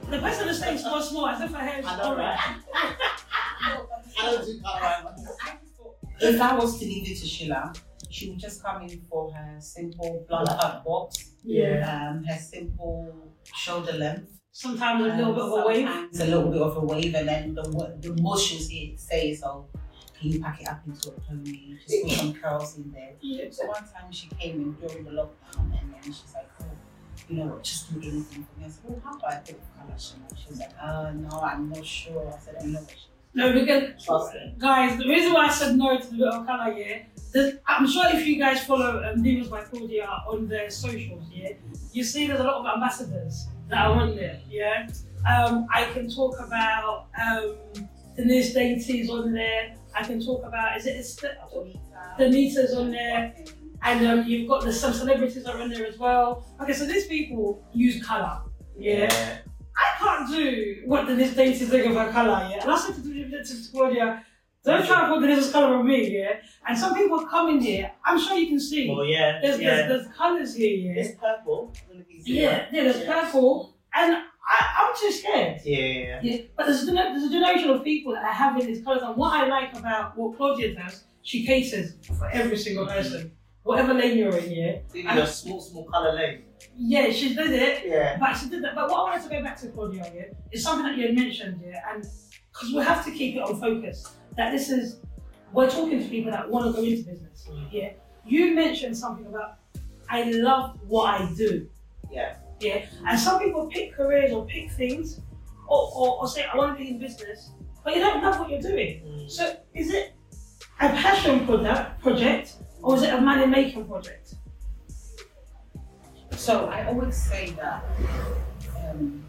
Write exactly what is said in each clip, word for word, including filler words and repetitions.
The person who's saying small, small, as if her hair is I know, right? I don't do colour right. I just thought, if I was to leave it to Sheila, she would just come in for her simple blunt cut box. Yeah. Um, her simple shoulder length. Sometimes a little bit of a wave. Sometimes a little bit of a wave, and then the the most she'll say is, "Oh, can you pack it up into a pony? Just put some curls in there." Yeah. So one time she came in during the lockdown, and then she's like, "Oh, you know what? Just do anything for me." I said, "Well, how about I put colour?" She was like, "Uh, no, I'm not sure." I said, "I know what she." No, because Trust it. guys, the reason why I said no to the bit of colour, yeah, there's- I'm sure if you guys follow um, Divas by Claudia on their socials, yeah, you see there's a lot of ambassadors that are on there, yeah. Um, I can talk about um, Denise Dainty's on there. I can talk about, is it Est- Danita's on there, and um, you've got the, some celebrities are on there as well. Okay, so these people use colour, yeah. Yeah. I can't do what Denise Dainty's doing with her colour, yeah. And I said to, to, to Claudia, don't try to put Denise's colour on me, yeah. And some people come in here, I'm sure you can see. Well, yeah. There's, yeah. there's, there's colours here, yeah. It's purple. Yeah, yeah, there's Yeah. purple, and I, I'm too scared. Yeah, yeah, yeah. Yeah, but there's a, there's a generation of people that are having these colours, and what I like about what Claudia does, she caters for every single person, whatever lane you're in, yeah. Give you a small, small colour lane. Yeah, she did it, Yeah. but she did that. But what I wanted to go back to Claudia, yeah, is something that you had mentioned, yeah, and because we have to keep it on focus, that this is, we're talking to people that want to go into business, Mm. yeah. You mentioned something about, I love what I do. Yeah. Yeah, and some people pick careers or pick things, or, or, or say, I want to be in business, but you don't love what you're doing. Mm. So is it a passion product, project, or is it a money-making project? So I always say that um,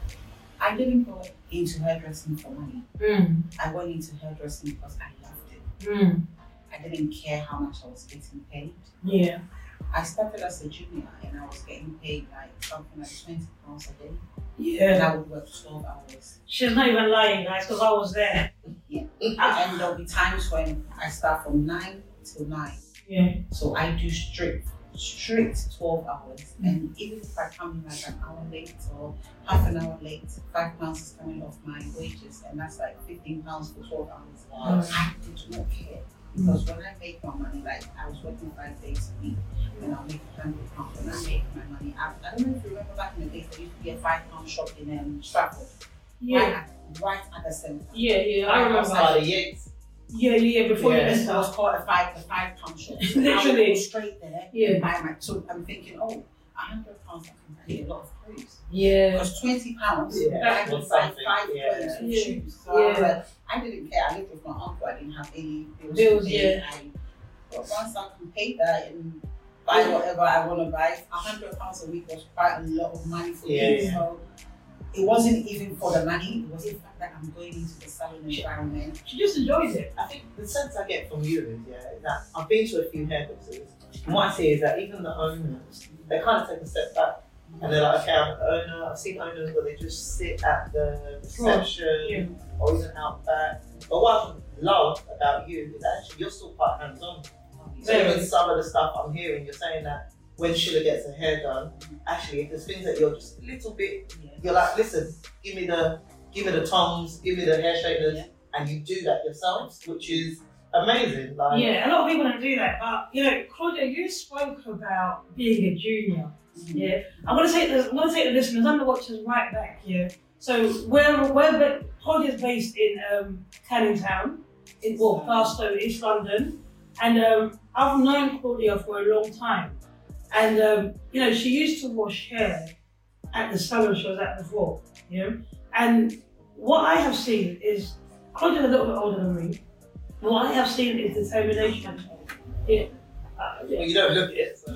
I didn't go into hairdressing for money. Mm. I went into hairdressing because I loved it. Mm. I didn't care how much I was getting paid. Yeah. I started as a junior and I was getting paid like something like twenty pounds a day. And Yeah. I would work twelve hours. She's not even lying, guys, because I was there. Yeah. And there'll be times when I start from nine till nine. Yeah. So I do straight, straight twelve hours. And even if I come in like an hour late or half an hour late, five pounds is coming off my wages, and that's like fifteen pounds for twelve hours. Wow. I did not care. Because when I make my money, like I was working five days a week, and I'll make a hundred pounds. When I make my money, I, I don't know if you remember back in the days, there used to be a five pound shop in um, Stratford. Yeah. Right, right at the centre. Yeah, yeah, I remember. By the Yates. Yeah, yeah, before Yeah. you It enter. was called a five, a five pound shop. So I would Literally. go straight there. Yeah. And buy my. So I'm thinking, oh, a hundred pounds, I can buy a lot of clothes. Yeah. Because twenty pounds, Yeah. I would Was buy something, five yeah. clothes and Yeah. shoes. So I was Yeah. like, I didn't care. I lived with my uncle. I didn't have any bills. Bills, to pay. yeah. I, but once I can pay that and buy whatever I want to buy, a hundred pounds a week was quite a lot of money for Yeah. me. So it wasn't even for the money. It was the fact that I'm going into the salon environment. She just enjoys it. I think the sense I get from you is, yeah, is that I've been to a few hairdressers, and what I see is that even the owners, they kind of take a step back, and they're like, okay, I'm the owner. I've seen owners where they just sit at the reception Yeah. or even out back. But what I love about you is actually you're still quite hands-on. So Very. even some of the stuff I'm hearing, you're saying that when Sheila gets her hair done, actually, if there's things that you're just a little bit, you're like, listen, give me the, give me the tongs, give me the hair straighteners, Yeah. and you do that yourself, which is amazing. Like, Yeah, a lot of people don't do that, but you know, Claudia, you spoke about being a junior. Yeah, I'm gonna take the I'm gonna take the listeners and the watchers right back. Yeah, so we're we're Claudia's based in um, Canning Town, in well, Barstow, East London, and um, I've known Claudia for a long time, and um, you know, she used to wash hair at the salon she was at before. You know, and what I have seen is Claudia's a little bit older than me. What I have seen is determination. Yeah. Uh, yeah. well, you don't look at it. So.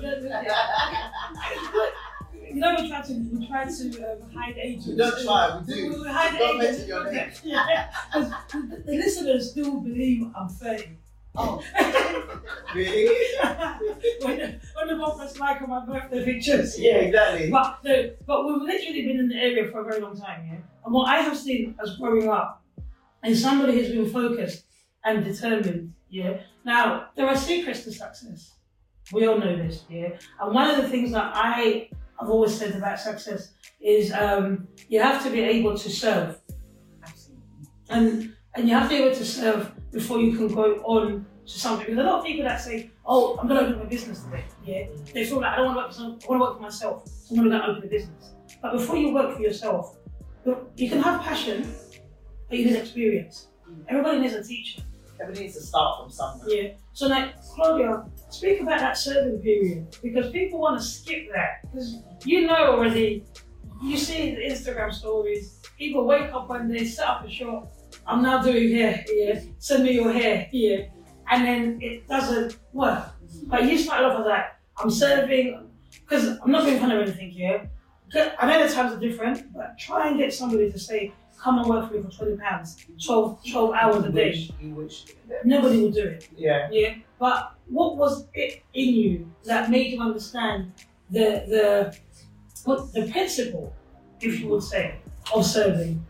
You know, we try to we try to um, hide ages. We don't try, we do. We, we hide Don't ages. mention your name. Yeah, 'cause the, the listeners still believe I'm thirty. Oh, Really? when the, when the one press like on my birthday pictures. Yeah, exactly. But no, but we've literally been in the area for a very long time, yeah. And what I have seen as growing up is somebody who's been focused and determined, yeah. Now there are secrets to success. We all know this, yeah. And one of the things that I I've always said about success is um, you have to be able to serve. Absolutely. And and you have to be able to serve before you can go on to something. Because a lot of people that say, oh, I'm going to open a business today, yeah, they feel like I don't want to work for someone, I want to work for myself, so I'm going to go open a business. But before you work for yourself, you can have passion, but you need experience. Everybody needs a teacher. Everybody needs to start from somewhere. Yeah. So like, Claudia, speak about that serving period, because people want to skip that. Because you know already, you see the Instagram stories, people wake up one day, set up a shop, I'm now doing hair here, send me your hair here, and then it doesn't work. But you started off as like, I'm serving, because I'm not being fun of anything here. I know the times are different, but try and get somebody to say, come and work for me for twenty pounds, twelve, twelve hours a day. You wish. Nobody will do it. Yeah. Yeah. But what was it in you that made you understand the the what the principle, if you would say, of serving?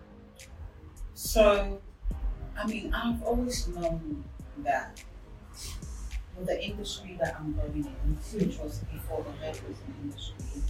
So, I mean, I've always known that with the industry that I'm going in, which was before the hairdressing industry,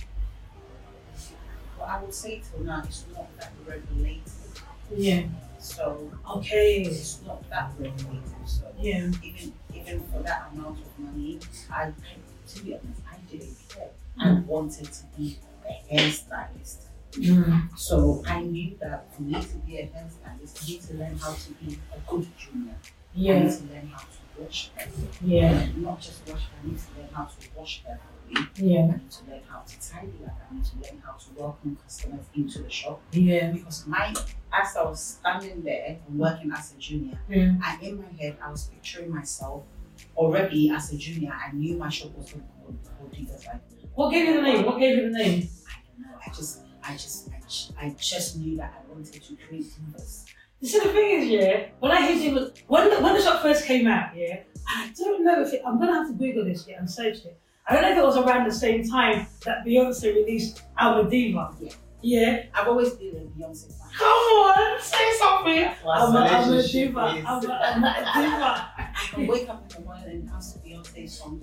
what I would say till now is not that regulated. Yeah. So, Okay. it's not that regulated. So, Yeah. even even for that amount of money, I, I to be honest, I didn't care. I wanted to be a hairstylist. Mm. So I knew that for me to be a hairstylist, I need to learn how to be a good junior. I Yeah. need to learn how to wash hair. Yeah. And not just wash hair, I need to learn how to wash hair for me. Yeah. I need to learn how to tidy up. I need to learn how to welcome customers into the shop. Yeah. Because my, as I was standing there and working as a junior, Yeah. and in my head I was picturing myself already as a junior. I knew my shop was going to go called Divas. Like, What gave you the name? What gave you the name? I don't know. I just, I just, I, j- I just knew that I wanted to create Divas. You see, the thing is, yeah, when I hear Divas, when the, when the shop first came out, yeah, I don't know if it, I'm gonna have to Google this yeah, and search it. I don't know if it was around the same time that Beyonce released I'm a Diva. Yeah. Yeah. I've always been a Beyonce fan. Come on, say something. That's what I'm a, I'm a relationship diva. is. I'm a, I'm a diva. I can wake up in the morning and ask Beyonce song.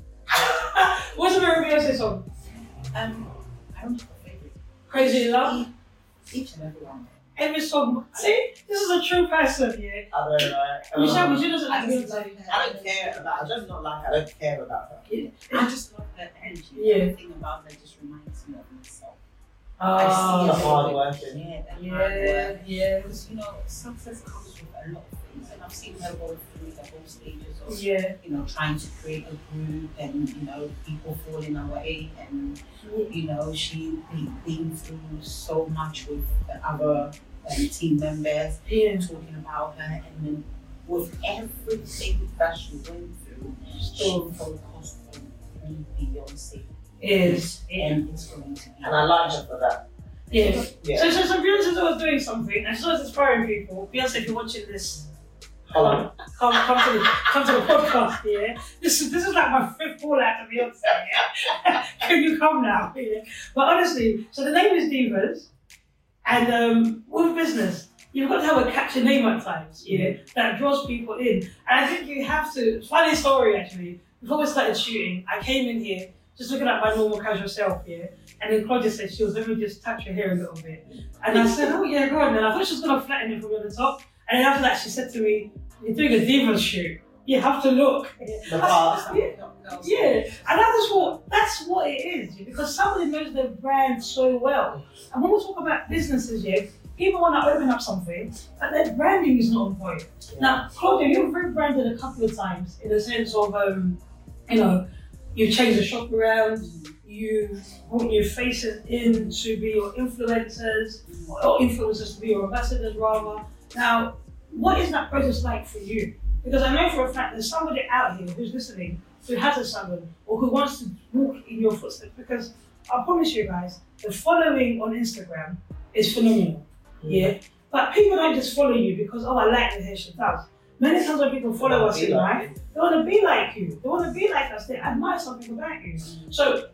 What's your favorite Beyonce song? Um, I don't have a favorite. Crazy in Love. Each and every one. Every song. See, this is a true person, yeah. I don't know. Michelle, Um, Michelle doesn't like I just love Beyonce. her. I don't care about. I just not like. I don't care about her. I just love her energy. Yeah. Everything about her just reminds me of myself. The I see her hard working. Yeah, the hard Yeah, work. yeah, Because you know, success comes with a lot of things, and I've seen her go through the whole stages of, yeah. you know, trying to create a group, and you know, people falling away, and you know, she be- been through so much with the other um, team members, Yeah. talking about her, and then with everything that she went through, Still she focused on being Beyonce, is. Yeah. and it's going to be. And I like her for that. Yeah. Yeah. So, so, so Beyonce's always doing something, and she's always inspiring people. Beyonce, if you're watching this, Hold on. come, come to the, come to the podcast. Yeah. This is this is like my fifth call out to Beyonce. Yeah. Can you come now? Yeah. But honestly, so the name is Divas, and um, with business, you've got to have a catchy name at times. Yeah. That draws people in, and I think you have to. Funny story actually. Before we started shooting, I came in here just looking at my normal casual self, yeah. And then Claudia said, she was, let me just touch your hair a little bit. And I said, oh yeah, go on. And I thought she was going to flatten it from the top. And then after that, she said to me, you're doing a Divas shoot. You have to look. The past. Yeah. Yeah. And that's what, that's what it is. Yeah? Because somebody knows their brand so well. And when we talk about businesses, yeah, people want to open up something, but their branding is not on point. Yeah. Now, Claudia, you've rebranded a couple of times in the sense of, um, you know, you changed the shop around, you brought new faces in to be your influencers, or influencers to be your ambassadors rather. Now, what is that process like for you? Because I know for a fact there's somebody out here who's listening who has a salon or who wants to walk in your footsteps, because I promise you guys, the following on Instagram is phenomenal, yeah? But people don't just follow you because, oh, I like the hair she does. Many times when people follow us in life, they want to be like you. They want to be like us. They admire something about you. So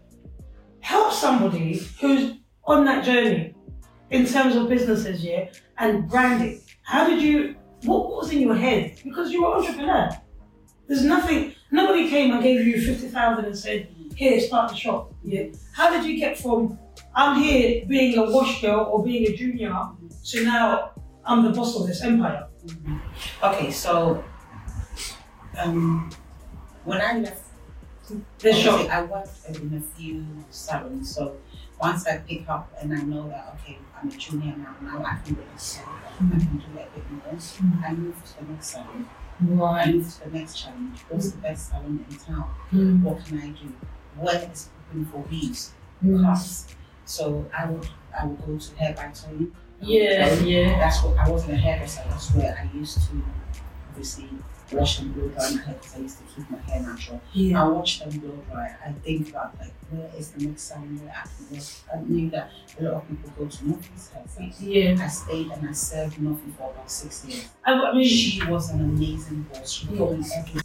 help somebody who's on that journey in terms of businesses, yeah, and branding. How did you, what was in your head? Because you're an entrepreneur. There's nothing, Nobody came and gave you fifty thousand and said, here, start the shop. Yeah. How did you get from I'm here being a wash girl or being a junior to now I'm the boss of this empire? Mm-hmm. Okay, so um, when I left the shop, I worked in a few salons. So once I pick up and I know that okay, I'm a junior now, now I can really sell, mm-hmm. I can do a bit more. Mm-hmm. I moved to the next salon. Right. I moved to the next challenge. What's mm-hmm. the best salon in town? Mm-hmm. What can I do? Where is open for weaves? Mm-hmm. Cuts. So I would I would go to Hair by Tony. Yeah, um, yeah. That's what I wasn't a hairdresser. That's where I used to obviously wash and blow dry my hair because I used to keep my hair natural. Yeah. I watch them blow dry. I think about like where is the next salon where I can work. I knew that a lot of people go to Northie's hair. Yeah. I stayed and I served Northie for about six years. I, I mean, she was an amazing boss. She yeah. told me everything.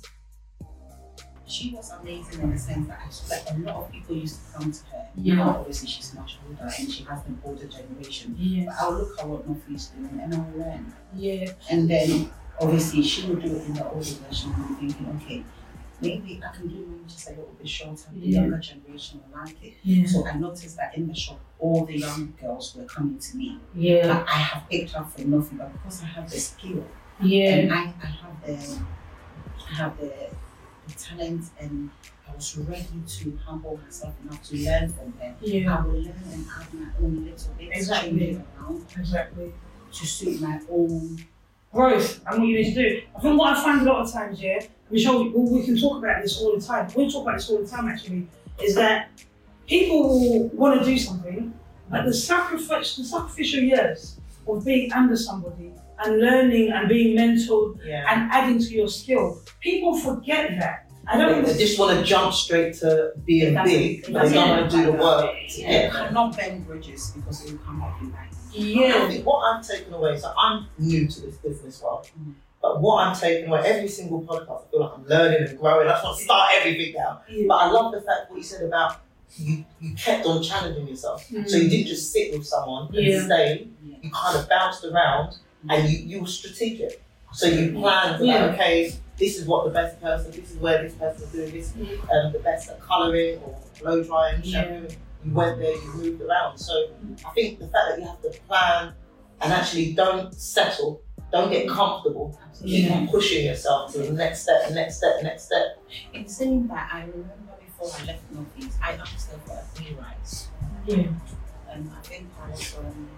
She was amazing in the sense that I, like a lot of people used to come to her. Yeah. Now, obviously, she's much older and she has an older generation. Yeah. But I'll look at what Northie is doing and I'll learn. Yeah. And then, obviously, she would do it in the older version and I'm thinking, okay, maybe I can do mine just a little bit shorter. The Yeah. younger generation will like it. Yeah. So I noticed that in the shop, all the young girls were coming to me. Yeah. But I have picked up for Northie, but because I have the skill, Yeah. and I, I have the, I have the, the talent, and I was ready to humble myself enough to learn from them. Yeah. I will learn and add my own little bits, Exactly. change it around Exactly. to suit my own growth and what you need to do. I think what I find a lot of times, yeah, Michelle, we, we can talk about this all the time. We talk about this all the time actually, is that people will want to do something, but the sacrifice, the sacrificial years of being under somebody and learning and being mentored Yeah. and adding to your skill, people forget that. I don't. They just want to jump straight to being That's big, it. but they don't want to do the work. Yeah. Yeah. Cannot bend bridges because it will come up in life. I Yeah. think what I've taken away, so I'm new to this business world, Mm. but what I'm taking away, every single podcast, I feel like I'm learning and growing. I just want to start everything now. Yeah. But I love the fact what you said about you, you kept on challenging yourself. Mm. So you didn't just sit with someone and Yeah. stay, Yeah. you kind of bounced around and you, you were strategic. So you planned, Yeah. like, okay, this is what the best person, this is where this person is doing this, um, the best at colouring or blow drying, Yeah. shampooing. You went there, you moved around. So I think the fact that you have to plan and actually don't settle, don't get comfortable, keep Yeah. on pushing yourself to the next step, the next step, the next step. In saying that, I remember before I left Northeast, I asked her for a pay rise. Yeah. And I think I was, um,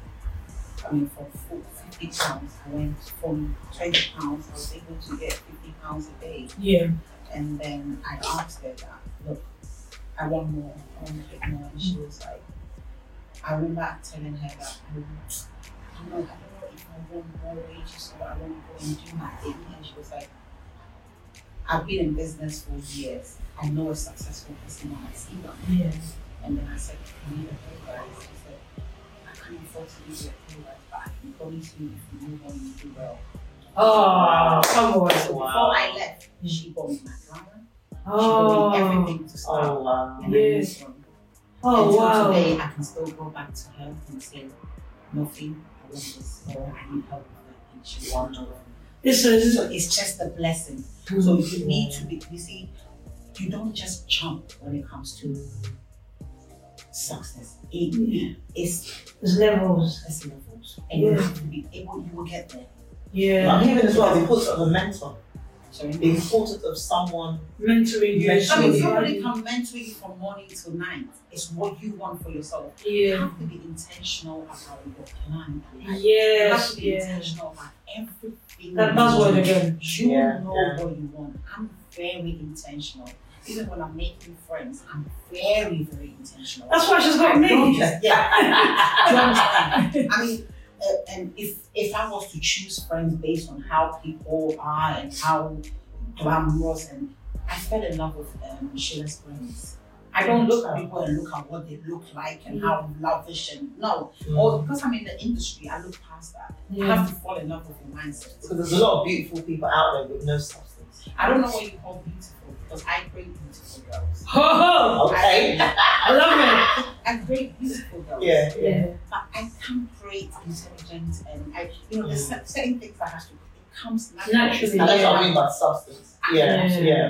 I mean, from fifty pounds, I went from twenty pounds, I was able to get fifty pounds a day. Yeah. And then I asked her that, look, I want more, I want a bit more. And she was like, I remember telling her that, um, I don't know, I don't know if I want more wages or I want to go and do my thing. And she was like, I've been in business for years. I know a successful person when I see them. Yeah. And then I said, I need a pay rise. She said, I can't afford to give you a pay rise, but I can promise you if you move on, you do well. Oh, come on. So before I left, she bought me my drama. Oh. She bought me everything to start. Oh, wow. And I Yes. moved on. Oh, Until wow. today, I can still go back to her and say, nothing, I want this, or I need help with that. And she won't do it. This is. So it's just a blessing. So you need to be, you see, you don't just jump when it comes to success. It, it's, There's levels. it's levels. And you Yeah. have to be able, you will get there. Yeah. But even as well, the importance of a mentor, Sorry. the importance of someone. Mentoring you. Mentoring I mean, you. somebody can mentor you from morning till night. It's what you want for yourself. You Yeah. have to be intentional about your plan. You have Yes. to be Yeah. intentional about everything. That you buzzword do. again. You Yeah, know yeah. what you want. I'm very intentional. Even when I'm making friends, I'm very, very intentional. That's why she's got I me. don't just- yeah. Do you understand? I mean, uh, and if if I was to choose friends based on how people are and how glamorous, and I fell in love with um, Sheila's friends. I don't look at people and look at what they look like and how lavish and no. Or because I'm in the industry, I look past that. I Yeah. have to fall in love with your mindset. Because there's a lot of beautiful people out there with no substance. I don't know what you call beautiful because I create beautiful girls. Oh, Okay. I love I create beautiful girls. Yeah, it. yeah. Yeah. But I can't create intelligent and I, you know, there's cer- certain things I have to. It comes naturally. Naturally. And that's what Yeah. I mean by substance. Yeah, Yeah. yeah.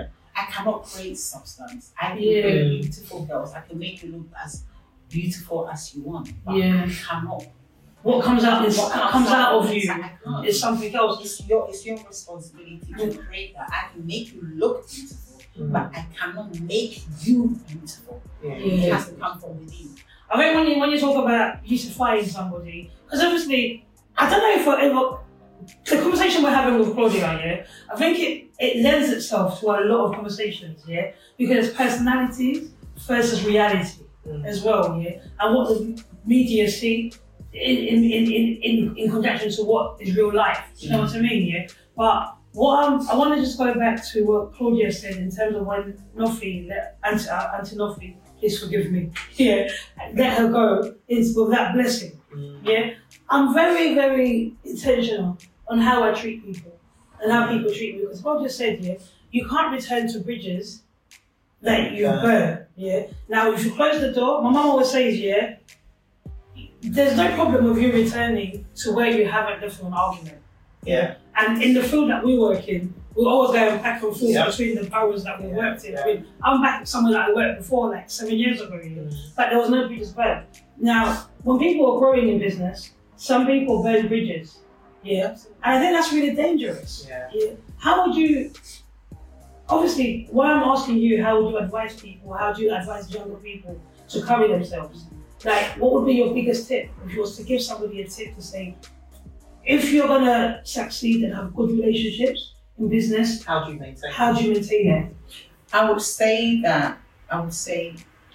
cannot create substance. I can Yeah. create beautiful girls. I can make you look as beautiful as you want. But Yeah. I cannot. What comes out is What comes out of you. I can't. It's something else. It's your it's your responsibility to create that. I can make you look beautiful, Mm. but I cannot make you beautiful. Yeah. Yeah. It has to come from within. I think when you when you talk about beautifying somebody, because obviously, I don't know if we're ever, the conversation we're having with Claudia, yeah, I think it, it lends itself to a lot of conversations, yeah, because personalities versus reality Mm. as well, yeah, and what the media see in in, in, in, in in conjunction to what is real life. You know what I mean, yeah? But what I'm, I want to just go back to what Claudia said in terms of when Nofi, let Auntie, uh, Auntie Nofi, please forgive me, yeah, let her go is with that blessing. Mm. Yeah, I'm very, very intentional on how I treat people and how people treat me. Because God just said, yeah, you can't return to bridges that you Yeah. burn. Yeah. Now, if you close the door, my mum always says, yeah, there's no problem with you returning to where you haven't left from an argument. Yeah. And in the field that we work in, we're always going back and forth Yeah. between the boroughs that we Yeah. worked in. Yeah. I mean, I'm back somewhere that I worked before, like seven years ago, yeah. Mm. But there was no bridges burned. Now, when people are growing in business, some people burn bridges, yeah, and I think that's really dangerous. Yeah. Yeah. How would you? Obviously, why I'm asking you, how would you advise people? How do you advise younger people to carry themselves? Like, what would be your biggest tip if you was to give somebody a tip to say, if you're gonna succeed and have good relationships in business, How do you maintain? how do you maintain that? I would say that I would say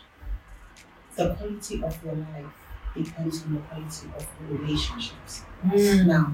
the quality of your life depends on the quality of your relationships. Now,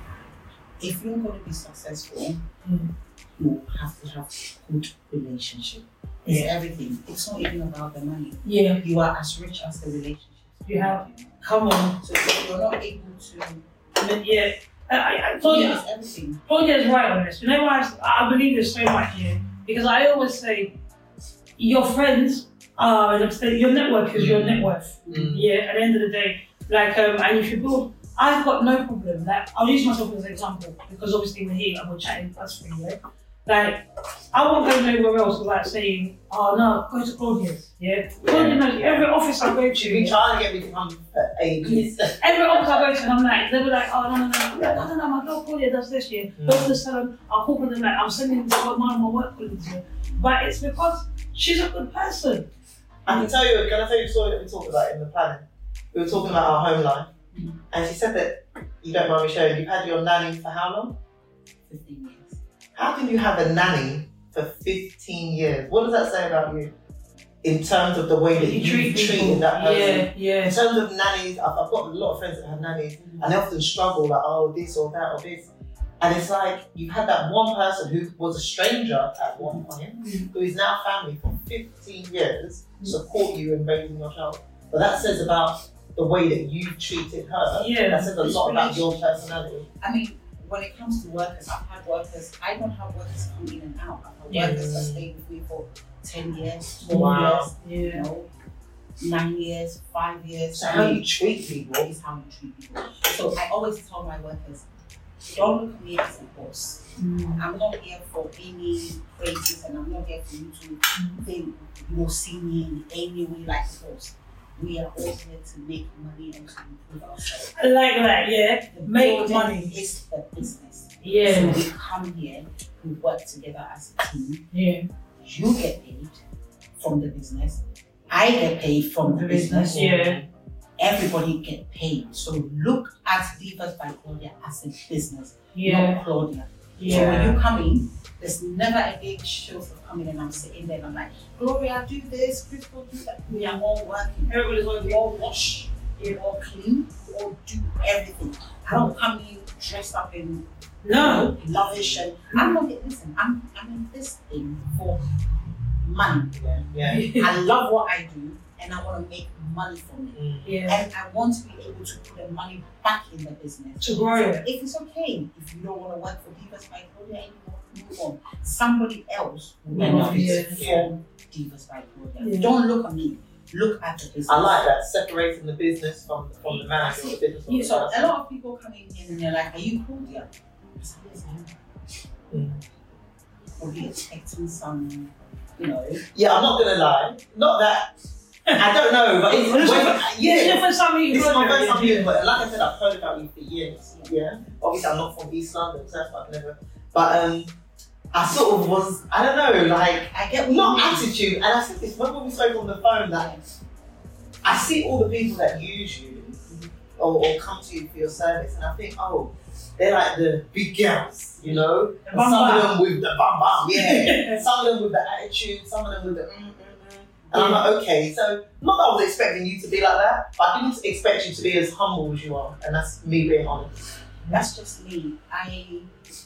if you're going to be successful, Mm. you have to have good relationship. It's Yeah. everything. It's not even about the money. Yeah, You are as rich as the relationships You have. come on. So if you're not able to, I mean, yeah, I, I, I told you. it's everything. Claudia's right on this. You know why I, I believe this so much, yeah? Because I always say, your friends are an extent, your network is your net worth. Mm. Yeah, at the end of the day. Like, um, and if you build, I've got no problem. Like, I'll use myself as an example because obviously we're here and we're chatting, that's free, yeah? Like, I won't go nowhere else without saying, oh no, go to Claudia's, yeah? Claudia knows every office I go She's been to, trying to get me to come for ages. every office I go to, and I'm like, they'll be like, oh no, no, no, I'm like, no, no, no, my girl Claudia does this, yeah. Mm. Go to the salon, I'll call them like, I'm sending this to one of my work colleagues, yeah. But it's because she's a good person. I can tell you, can I tell you a story that we talked about in the planning? We were talking about our home life, and she said that, you don't mind me sharing, you've had your nanny for how long? fifteen years. How can you have a nanny for fifteen years? What does that say about you? In terms of the way that you, treat treated people. that person? Yeah, yeah. In terms of nannies, I've, I've got a lot of friends that have nannies, and they often struggle, like, oh, this or that or this. And it's like, you've had that one person who was a stranger at one point, who is now family for fifteen years, support you in raising your child. But that says about the way that you treated her. Yeah, That says a it's lot about your personality. I mean, when it comes to workers, I've had workers, I don't have workers come in and out. I've had Yeah. workers that stay with me for ten years, twelve Wow. years, you Yeah. know, nine years, five years. So how you treat people. Is how you treat people. So I always tell my workers, don't look at me as a boss. Mm. I'm not here for any praises, and I'm not here for you to think, you know, see me in any way like a boss. We are all here to make money and to improve ourselves. I like that, yeah. The Make building money. is the business. Yeah. So we come here, we work together as a team. Yeah. You get paid from the business. I get paid from the, The business. business, yeah. Everybody get paid. So look at Divas by Claudia as a business, Yeah. not Claudia. So Yeah. when you come in, there's never a big show of coming in and I'm sitting there and I'm like, Gloria, do this, Crystal, do that. We are all working. Everybody's We working. all wash, we all clean, we all do everything. I don't come in dressed up in No. lavish and I'm not listen, I'm I'm in this thing for money. Yeah. Yeah. I love what I do and I want to make money from it. Mm. Yeah. And I want to be able to put the money back in the business. To grow So it. if it's okay, if you don't want to work for Divas by Claudia anymore, move on. Somebody else will Yeah. benefit Yeah. from Divas by Claudia. Yeah. Don't look at me. Look at the business. I like that, separating the business from, from the manager or the business. From Yeah, the so a person. lot of people come in here and they're like, are you Claudia? I said, yes, I am. Mm. probably expecting some, you know. Yeah, I'm not gonna lie. Not that. I don't know, but it's, This is when, your- yeah. This is your first time meeting This is my Claudia, first time yeah. meeting, but like I said, I've heard about you for years. Yeah. Obviously, I'm not from East London, so that's why I've never. But um, I sort of was. I don't know, like I get not what you mean. attitude. And I said this when we spoke on the phone that I see all the people that use you or, or come to you for your service, and I think, oh, they're like the big girls, you know. And Bam some bam. of them with the bam bam, yeah. Some of them with the attitude, some of them with the mm, mm, mm. And I'm like, okay, so not that I was expecting you to be like that, but I didn't expect you to be as humble as you are, and that's me being honest. That's just me. I,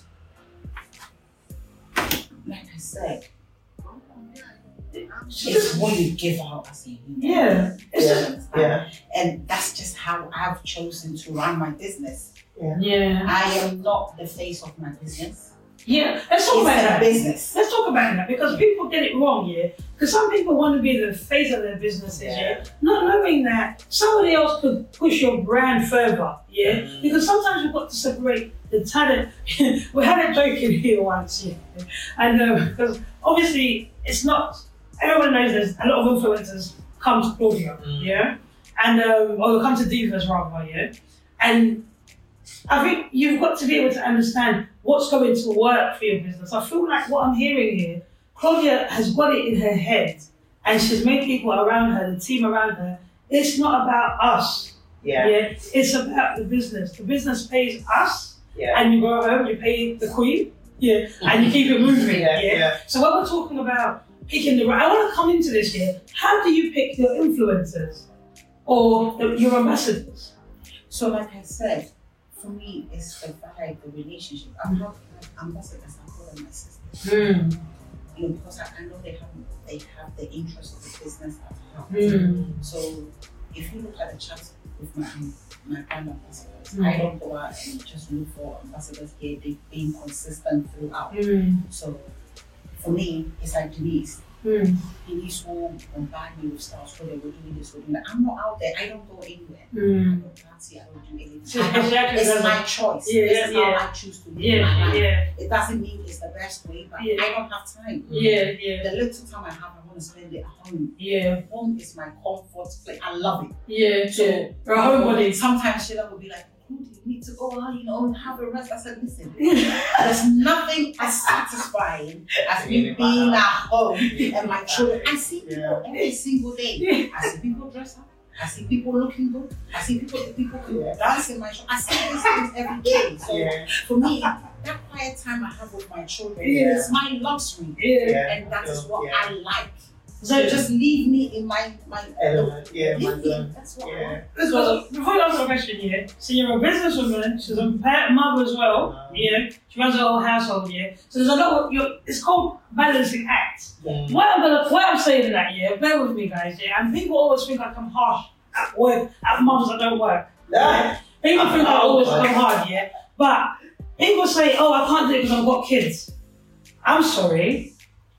like I said, it's what you give out as a human. Yeah. It's Yeah, just, yeah, And that's just how I've chosen to run my business. yeah. I am not the face of my business. Yeah. Let's talk It's about a that. business. Let's talk about that because people get it wrong, yeah. Because some people want to be the face of their businesses, yeah. Yeah. Not knowing that somebody else could push your brand further, yeah. Mm. Because sometimes you've got to separate the talent. We had a joke in here once, yeah. And uh, because obviously it's not. Everyone knows there's a lot of influencers come to Claudia, Mm. yeah, and um, or come to Divas rather, yeah. And I think you've got to be able to understand what's going to work for your business. I feel like what I'm hearing here, Claudia has got it in her head and she's made people around her, the team around her, it's not about us. yeah, Yeah, it's about the business. The business pays us yeah. and you go home, you pay the queen, yeah, and you keep it moving. Yeah, Yeah. yeah. So when we're talking about picking the right, I want to come into this here. How do you pick your influencers or the, your ambassadors? So, like I said, for me, it's the vibe, the relationship. I'm not like ambassadors, I call them my sisters. Mm. You know, because I, I know they have they have the interest of the business at heart. Mm. So, if you look at the chat with my my brand ambassadors, Mm. I don't go out and just look for ambassadors here. They've been consistent throughout. Mm. So, for me, it's like Denise. Mm. Denise will bombard me with stuff, so they were doing this, we're doing that. I'm not out there. I don't go anywhere. I Mm. don't fancy. I don't do anything. So I don't- exactly it's that's my it. choice. Yeah, this is yeah. how I choose to live my Yeah, life. yeah, It doesn't mean it's the best way, but Yeah. I don't have time. yeah, yeah, The little time I have, I want to spend it at home. yeah, Home is my comfort place. I love it. yeah. So, yeah. You're a homebody. Sometimes Sheila will be like, "Oh, you need to go out, you know, and have a rest." I said, listen, there's nothing as satisfying as me being at home and my children. I see people Yeah. every single day. Yeah. I see people dress up. I see people looking good. I see people people Yeah. dance in my shop. I see these things every day. So Yeah. for me, that quiet time I have with my children Yeah. is my luxury. Yeah. Yeah. And that is what Yeah. I like. So So just just leave me in my my Element, yeah, leave my me. zone. That's what I Yeah. like. because before you answer the question, yeah. So you're a businesswoman. She's a parent, mother as well. Um, Yeah. She runs her whole household. Yeah. So there's a lot of you're, it's called balancing act. Mm. What I'm gonna, what I'm saying that, yeah. Bear with me, guys. Yeah. And people always think like I'm harsh at work, at mothers that don't work. Ah, People think I always Oh, come hard, yeah. But people say, "Oh, I can't do it because I've got kids." I'm sorry.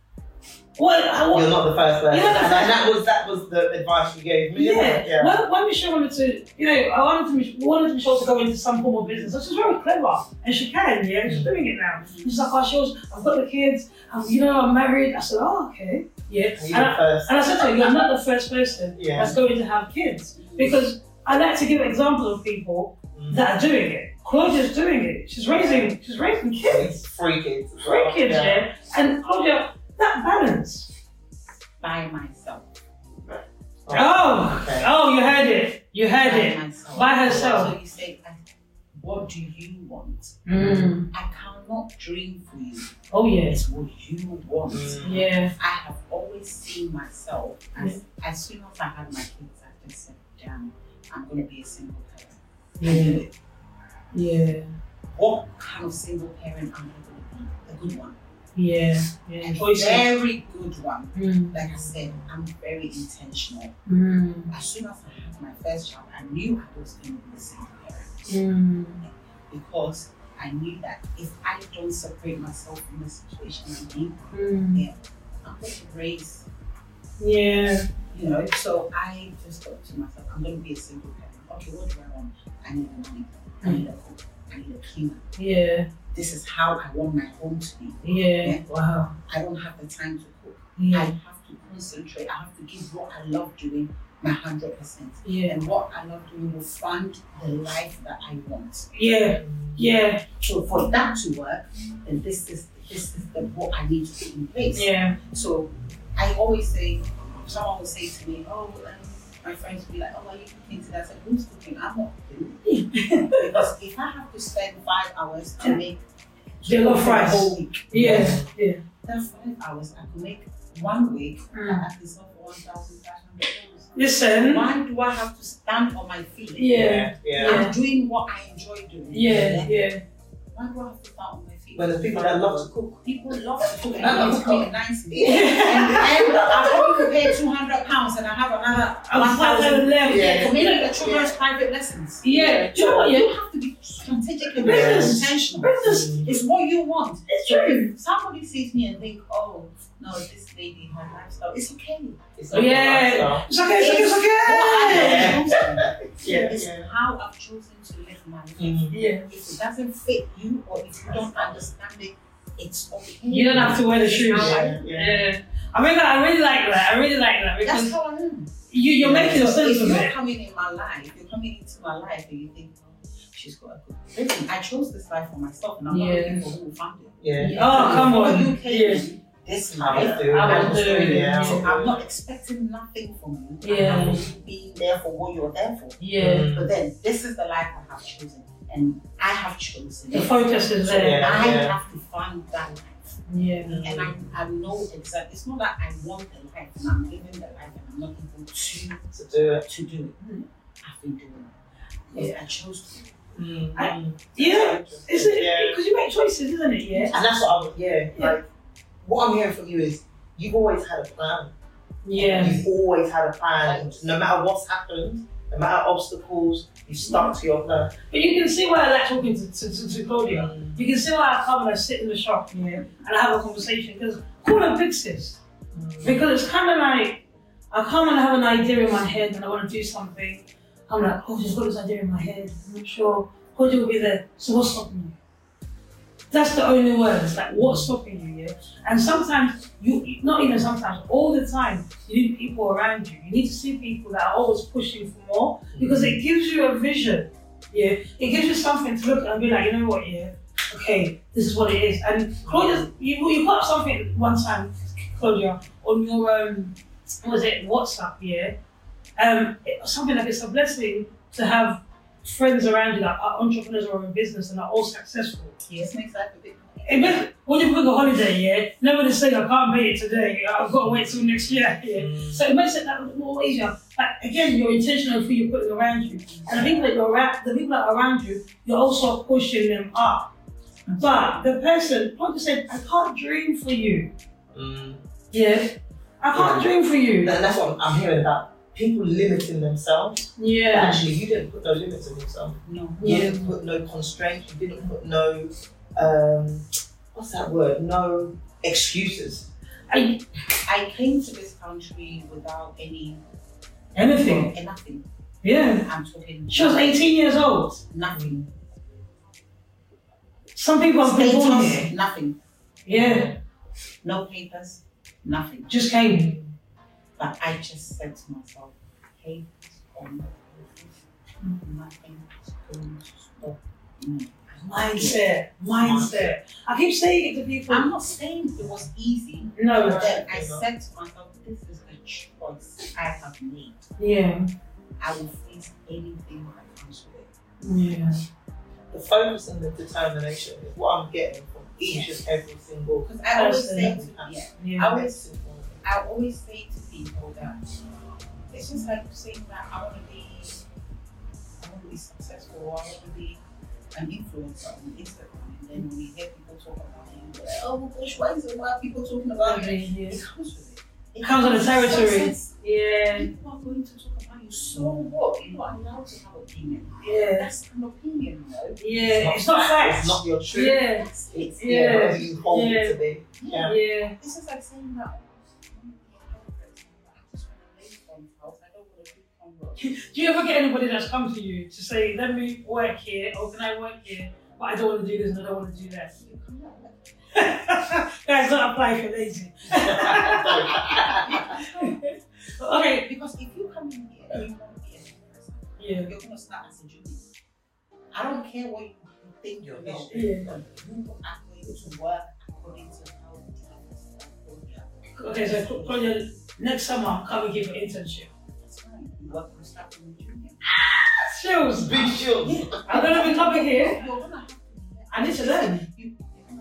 What? what You're not the first person, You're not the and, first and that was that was the advice you gave me. Yeah. yeah. When, when Michelle wanted to, you know, I wanted, to, wanted Michelle to go into some form of business. So she's very clever, and she can, yeah, and she's doing it now. She's like, "Oh, she was, I've got the kids, um, you know, I'm married." I said, "Oh, okay, yeah." You're And the I, first. and I said to her, "You're not the first person Yeah. that's going to have kids," because I like to give examples of people Mm. that are doing it. Claudia's doing it. She's raising, she's raising kids, Three kids. as three well. kids, yeah. And Claudia, that balance. By myself. Oh, Okay. oh, you heard it. You heard By it. myself. By herself. So you say, I- what do you want? Mm. I cannot dream for you. Oh yeah. It's what you want. Mm. Yeah. I have always seen myself as as soon as I had my kids, I just said, damn, I'm gonna be a single parent. I knew it. Yeah. What kind of single parent am I gonna be? A good one. Yeah. Yeah. A Choices. very good one. Mm. Like I said, I'm very intentional. Mm. As soon as I had my first child, I knew I was gonna be a single parent. Mm. Because I knew that if I don't separate myself from the situation I'm in, Mm. yeah, I'm going to raise, Yeah. you know. So I just thought to myself, I'm going to be a single parent. Okay, what do I want? I need money. I need a home. I need a cleaner. Yeah. This is how I want my home to be. Yeah. Yeah. Wow. I don't have the time to cook. I Yeah. have to concentrate. I have to give what I love doing my hundred percent. Yeah. And what I love doing will fund the life that I want. Yeah. Yeah. So for that to work, then this is this is the what I need to put in place. Yeah. So I always say, someone will say to me, oh, um, my friends will be like, oh, are you cooking today? I said, who's cooking? I'm not cooking. Because if I have to spend five hours to make Jollof for rice. the whole week, Yeah. Yeah. that's five hours I could make one week Mm. and at least not for one thousand five hundred dollars. Listen. Why do I have to stand on my feet? Yeah. Yeah. I'm doing what I enjoy doing. Yeah. Yeah. Why do I have to stand on my feet? When the people that love to cook. People love to cook and I love they to cook it nicely. And then I probably pay two hundred pounds and I have another I'm one thousand left. Yeah. for me the children's private lessons. Yeah. Do you know what? You Yeah. have to be strategic and Business. intentional. Business. It's what you want. It's So true. if somebody sees me and think, oh no, this lady, her lifestyle, it's okay. It's Oh, yeah. It's okay. It's okay. It's What okay. I've chosen. Yeah. It's Yeah. how I've chosen to live my life. Mm. Yeah. If it doesn't fit you or if you don't understand it, it's okay. You don't have to wear the shoes. Yeah. Yeah. I mean, I really like that. I really like that That's because how I am. you, you're making So sense if of you're it. coming in my life, you're coming into my life and you think, oh, she's got a good. Listen, I chose this life for myself and I'm not Yeah. looking for who will fund it. Yeah. Oh, come Before on. you came Yeah. in, this I life, will do. I will was do. doing it. Yeah. So I'm not expecting nothing from you. Yeah. I'm not being there for what you're there for. Yeah. But then this is the life I have chosen. And I have chosen The it. focus is So there. I Yeah. have to fund that life. Yeah. And I, I know exactly, it's not that I want the life and I'm living the life and I'm not able to, To do it. to do it. I've been doing it. Because I chose to. Mm. I- Mm. Yeah. Is it? Yeah. Because you make choices, isn't it? Yeah. And that's what I'm, yeah, Yeah. like, what I'm hearing from you is you've always had a plan. Yeah. You've always had a plan. No matter what's happened, no matter obstacles, you stuck to your plan. But you can see why I like talking to, to, to, to Claudia. You can see why I come and I sit in the shop here and I have a conversation because call her big sis. Because it's kind of like I come and I have an idea in my head and I want to do something. I'm like, oh, she's got this idea in my head. I'm not sure. Claudia will be there. So what's stopping you? That's the only word. It's like, what's stopping you? Yeah. And sometimes you, not even sometimes, all the time, you need people around you. You need to see people that are always pushing for more because it gives you a vision. Yeah. It gives you something to look at and be like, you know what? Yeah. Okay, this is what it is. And Claudia, you you got something one time, Claudia, on your um, what was it WhatsApp? Yeah. Um, it, something like it's a blessing to have friends around you that are entrepreneurs or in business and are all successful. Yes, makes life a bit more. It makes, when you book a holiday, yeah, nobody's saying I can't pay it today. I've got to wait till next year. Yeah. Mm. So it makes it that more easier. But again, you're intentional of who you're putting around you, and the people that you're around, the people that are around you, you're also pushing them up. But the person, like I said, I can't dream for you. Mm. Yeah, I can't dream for you. And that's what I'm hearing about. People limiting themselves. But Yeah, actually, you didn't put no limits on yourself. No. You Yeah. didn't put no constraints. You didn't put no, um, what's that word? No excuses. I, I came to this country without any anything. well, nothing. Yeah, I'm talking she was eighteen years old. nothing. Some people have been born Status, here. nothing. Yeah, No papers, nothing. just came. But I just said to myself, papers on nothing is going to stop me. Mindset, mindset. I keep saying it to people. I'm not saying it was easy, no, but then I said to myself, this is a choice I have made. yeah, I will face anything that comes with it. yeah. The focus and the determination is what I'm getting from each and every single Because I always say to person. yeah, Yeah. I always I always say to people that it's just like saying that I want to be I want to be successful, I want to be an influencer on Instagram, and then when you hear people talk about you, you're like, oh gosh, why is it why are people talking about you? Yeah. It comes with it. It Comes with the territory. Success. Yeah, People are going to talk about you. So what? You're not allowed to have opinion. yeah, That's an opinion, you know. yeah. It's not facts. It's not your truth. Yeah, It's, it's Yeah, Yeah. whatever you hold Yeah. it to be. Yeah. yeah, This is like saying that oh, I want to be a hairdresser, but I just want to lay front house. I don't want to do cornrows. Do you ever get anybody that's come to you to say, let me work here, or can I work here, but I don't want to do this and I don't want to do that? Guys, don't apply if you're lazy. Okay. Because if you come in here and you want to be a person, Yeah. you're going to start as a junior. I don't care what you think you know. Yeah. You are going to work according to how the team is. Okay, so Claudia, next summer, come and give you an internship. That's fine. You work from start from a junior. Shoes. Big shoes. I'm going to be coming here. You're going to have to I need to learn. You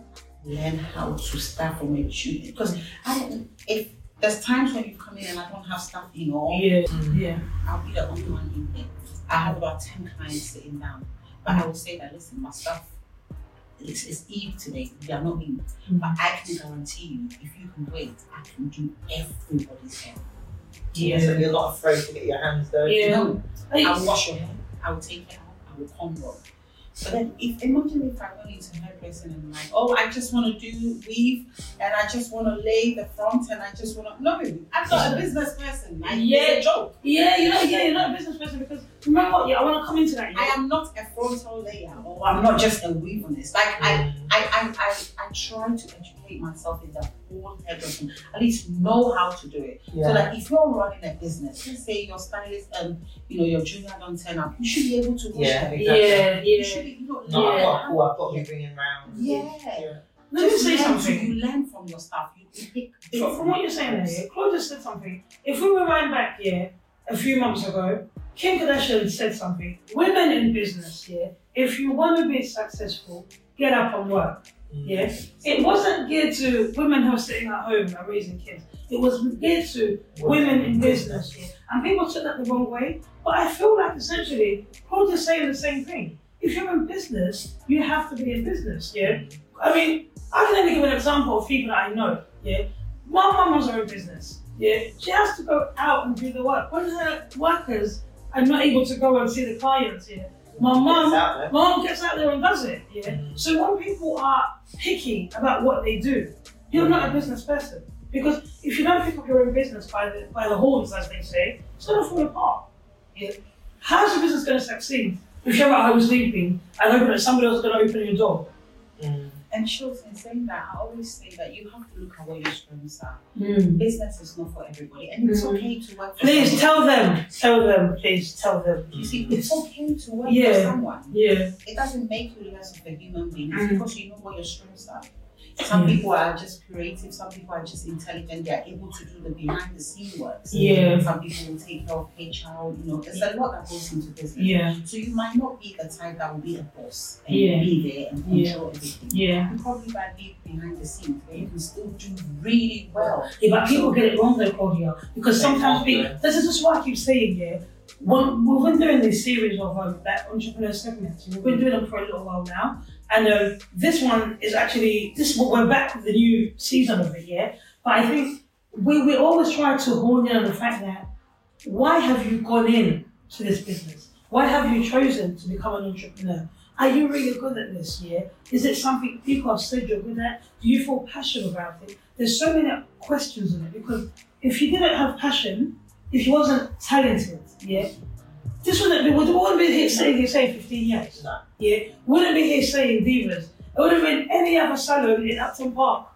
learn how to start from a junior. Because I don't, if there's times when you come in and I don't have staff in all, Yeah. Yeah. I'll be the only one in there. I have about ten clients sitting down. But I will say that, listen, my staff, it's, it's Eve today, they are not in. Mm. But I can guarantee you, if you can wait, I can do everybody's hair. Yeah, so you're not afraid to get your hands dirty. Yeah. No, Hey, I will wash your hair, I will take it out, I will comb roll. But then, if imagine if I went into hairdressing and like, oh, I just want to do weave and I just want to lay the front and I just want to. No, I'm not a business person. Like, Yeah. it's a joke. Yeah, you know, yeah, you're not a business person because remember what? Yeah, I want to come into that. Yeah. I am not a frontal layer or I'm not just a weaverist. Like, I, I, I, I, I try to educate myself in the whole hairdressing, at least know how to do it. Yeah. So that if you're running a business, let's say your stylist and you know your junior don't turn up, you should be able to wash Yeah, them. exactly. Yeah, You yeah. should be, you know, No, learn I've got how- cool, I've got me bringing round. Yeah. Yeah. Let me Just say learn to- something. You learn from your stuff. You, you pick. From, from what you're saying there, yeah, Claudia said something. If we rewind back, yeah, a few months ago, Kim Kardashian said something. Women in business, yeah, if you want to be successful, get up and work. Yeah, it wasn't geared to women who are sitting at home and raising kids. It was geared to women in business, yeah. And people took that the wrong way. But I feel like essentially, Claudia's saying the same thing. If you're in business, you have to be in business, yeah. I mean, I can only give an example of people that I know, yeah. My mum has her own business, yeah. She has to go out and do the work. When her workers are not able to go and see the clients, yeah. My mum, It's out there. my mum gets out there and does it, yeah. So when people are picky about what they do, you're not a business person. Because if you don't pick up your own business by the by the horns, as they say, it's gonna fall apart. Yeah. How's your business gonna succeed if you're at home sleeping and hoping that somebody else is gonna open your door? Mm. And shows in saying that, I always say that you have to look at what your strengths are. Mm. Business is not for everybody, and it's Mm. okay to work for Please someone. tell them, tell them, please tell them. You see, it's okay to work Yeah. for someone. Yeah. It doesn't make you less of a human being. It's Mm. because you know what your strengths are. Some Mm. people are just creative, some people are just intelligent, they're able to do the behind the scene works. Yeah. Some people will take care of H R, you know, there's a lot that goes into business. Yeah. So you might not be the type that will be a boss and Yeah. be there and Yeah. control everything. Yeah. You probably might be behind the scenes where you can still do really well. Yeah, but people get it wrong though, Claudia, because sometimes They people, won't, this is just what I keep saying, yeah. When, we've been doing this series of um, that entrepreneur segments, we've been doing them for a little while now, and um, this one is actually, this we're back with the new season of it, yeah. But I think we, we always try to hone in on the fact that, why have you gone in to this business? Why have you chosen to become an entrepreneur? Are you really good at this, yeah? Is it something people have said you're good at? Do you feel passionate about it? There's so many questions in it, because if you didn't have passion, if you wasn't talented, yeah, this wouldn't be, we wouldn't be here saying here saying fifteen years. No. Yeah, wouldn't be here saying Divas. It would have been any other salon in Upton Park.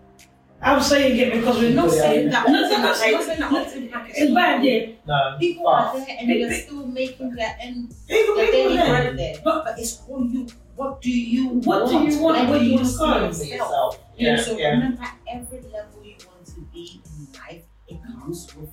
I'm saying it because we're not Not saying saying that. that. No, no, no, Not saying no, that. no, Not saying that. it's bad, yeah. No. People but are there and they're still making their end, People, their people daily there. bread there. But- But it's all you. What do you What do you want? Where Where do you want to see go? for yourself? yourself. You know, Yeah, so yeah. remember, every level you want to be in life, it comes with.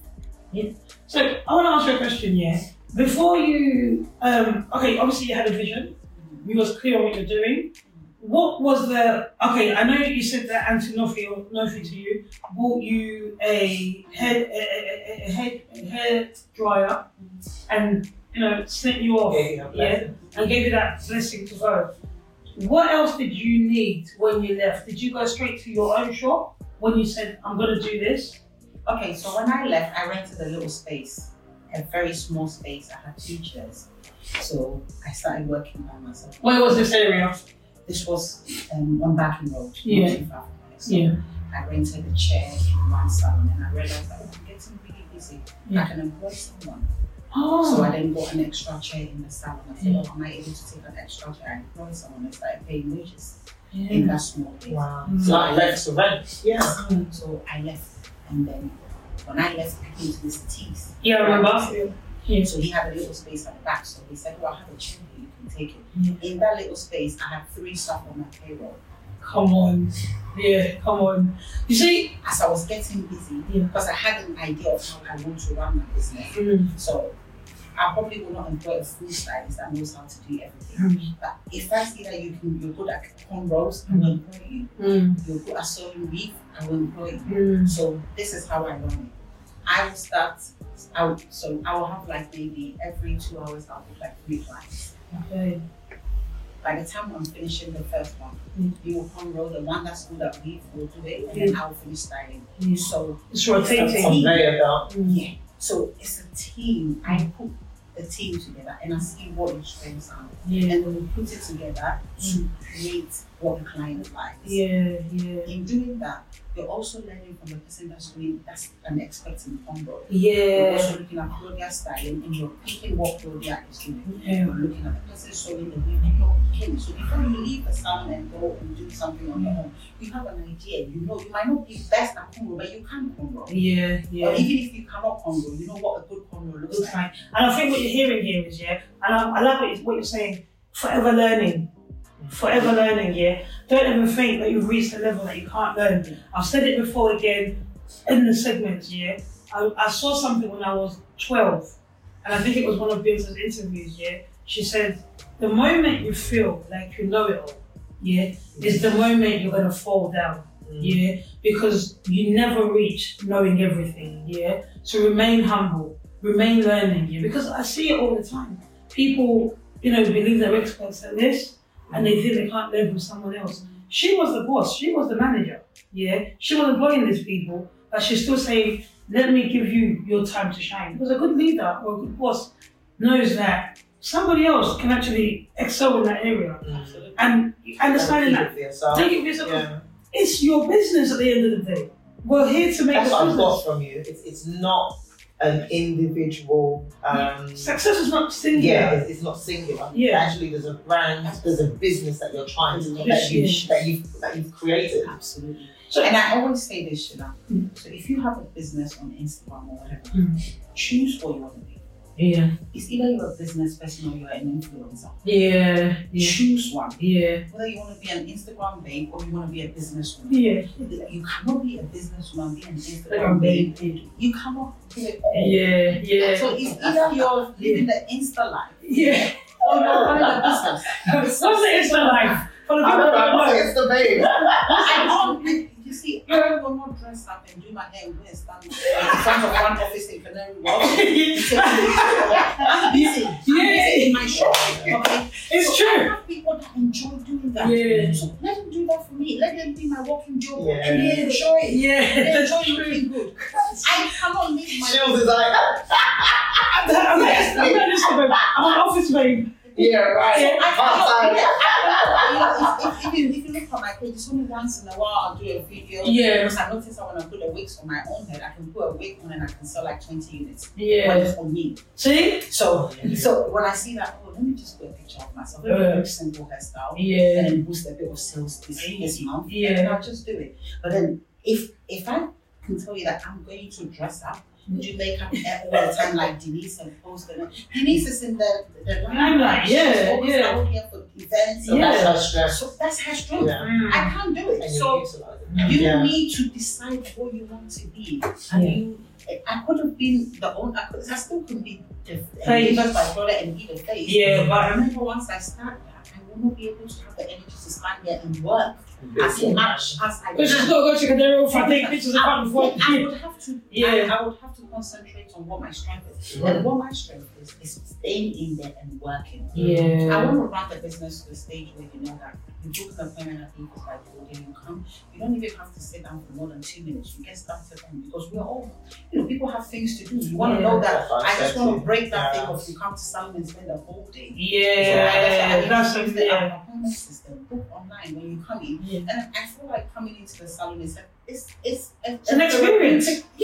So I want to ask you a question, yeah. Before you, um, okay, obviously you had a vision. You was clear on what you're doing. What was the, okay, I know you said that Auntie Nofi, or Nofi to you, bought you a head, a, a, a head, a hair dryer and, you know, sent you off, Gave you a yeah, blessing. and gave you that blessing to go. What else did you need when you left? Did you go straight to your own shop when you said, I'm going to do this? Okay, so when I left, I rented a little space, a very small space. I had two chairs. So I started working by myself. Where was this area? This was um, on Backing Road. not Yeah. too far from there. So Yeah. I rented a chair in one salon and I realized that oh, I'm getting really busy. Yeah. I can employ someone Oh. So I then got an extra chair in the salon. I said, oh, am I able to take an extra chair and employ someone and start paying wages Yeah. in that small place? Wow. Mm. So I left to rent. Yeah. Mm. So I left, and then when I left, I came to Mister T's. Yeah, I remember. Yeah. So he had a little space at the back. So he said, well, I have a chair here, you can take it. Yeah. In that little space, I had three staff on my payroll. Come on. Yeah, come on. You see? As I was getting busy, Yeah. because I had an idea of how I want to run my business. Mm. So I probably will not employ a full stylist that knows how to do everything. Mm. But if I see that you can, you're good at cornrows, I will employ you. Mm. You're good at sewing weave, I will employ you. Mm. So this is how I run it. I will start. I will, so I will have like maybe every two hours I'll book like three clients. Okay. By the time I'm finishing the first one, Mm. you will cornrow, the one that's good at weave will do it, and then I'll finish styling. Yeah. So It's rotating. Conveyor belt. yeah. So it's a team. I put the team together and I see what your strengths are. Yeah. And then we put it together to create what the client likes. Yeah, yeah. In doing that, you're also learning from the person that's doing that's an expert in cornrow. Yeah. You're also looking at Claudia's styling and you're picking what Claudia is doing. Yeah. You're looking at the person sewing the weave and you're picking. So before you leave the salon and go and do something on your own, you have an idea. You know, you might not be best at cornrow, but you can cornrow. Yeah, yeah. Or even if you cannot cornrow, you know what a good cornrow looks Looks like. like. And I think what you're hearing here is, yeah, and I, I love what, you, what you're saying, forever learning. Forever learning, yeah. Don't ever think that you've reached a level that you can't learn. I've said it before again in the segments, yeah. I, I saw something when I was twelve, and I think it was one of Beyonce's interviews, yeah. She said, the moment you feel like you know it all, yeah, is the moment you're gonna fall down, yeah, because you never reach knowing everything, yeah. So remain humble, remain learning, yeah, because I see it all the time. People, you know, believe they're experts at this, and they think they can't learn from someone else. She was the boss, she was the manager, yeah? She was employing these people, but she's still saying, let me give you your time to shine. Because a good leader or a good boss knows that somebody else can actually excel in that area. Absolutely. And understanding Keep it that, for yourself. take it for yourself. Yeah. It's your business at the end of the day. We're here to make That's a what I've got business. from you. It's, it's not an individual. Um, Success is not singular. yeah, it's, it's not singular. Yeah. Actually, there's a brand, there's a business that you're trying to Yeah. that, you, that you've that you've created. Absolutely. So, And I always say this, Sheila. Mm. So if you have a business on Instagram or whatever, Mm. choose what you want to be. yeah, It's either you're a business person or you're an influencer. yeah, yeah, Choose one. yeah, Whether you want to be an Instagram babe or you want to be a businesswoman. yeah. You cannot be a businesswoman, be an Instagram Instagram babe. babe. You cannot do it all. Yeah, yeah. So it's either you're living the Insta life Yeah. or you're running a business. What's the Insta life? For the I people don't that know. don't know. It's the babe. I don't, I- you see, I will not dress up and do my hair and go and stand in front of one office in Canary Wharf. I'm busy. I'm busy in my shop. Okay. It's So I true. have people that enjoy doing that. Yeah. So let them do that for me. Let them be my walking job. Yeah. And they enjoy it. Yeah. They enjoy looking good. I cannot leave my Chills is like, I'm not, I'm not Insta babe. I'm an office babe. yeah, right. Yeah. I Part-time. cannot, I cannot, if, if, if, you, if you look at my page, it's only once in a while I'll do a video. Yeah. Because I notice that when I put the wigs on my own head, I can put a wig on and I can sell like twenty units. When Yeah. it's on me. See? So, so when I see that, oh, let me just put a picture of myself. Let me Yeah. do a simple hairstyle. Yeah. And then boost a bit of sales this, this month. Yeah. And I'll just do it. But then if if I can tell you that I'm going to dress up, do makeup all the time like Denise and post and Denise is in the the Limelight, yeah, She's always yeah. out here for events. So Yeah. that's her stress. So that's her strength. Yeah. Mm. I can't do it. And So you utilize it. you Yeah. need to decide what you want to be. And Yeah. you, I could have been the own. I, could, I still could be the Face. face by brother and be the face. Yeah, But I but remember once I start that, I will not be able to have the energy to stand there and work as Yeah. much as I because can. she's got to go to Canary Wharf and take pictures of her before. I would have to. Yeah. I, I would have to concentrate on what my strength is. And what my strength is is staying in there and working. I Yeah. want to run the business to the stage where you know that you book an appointment at people like then you come. You don't even have to sit down for more than two minutes. You get started on because we're all, you know, people have things to do. You want to Yeah. know that. That's I just want to sexy. break that Yeah. thing of you come to salon and spend the whole day. Yeah. That's so I, something. the Yeah. appointment system. Book online when you come in. Yeah. And I feel like coming into the salon is a, it's it's a, It's an experience. Yeah,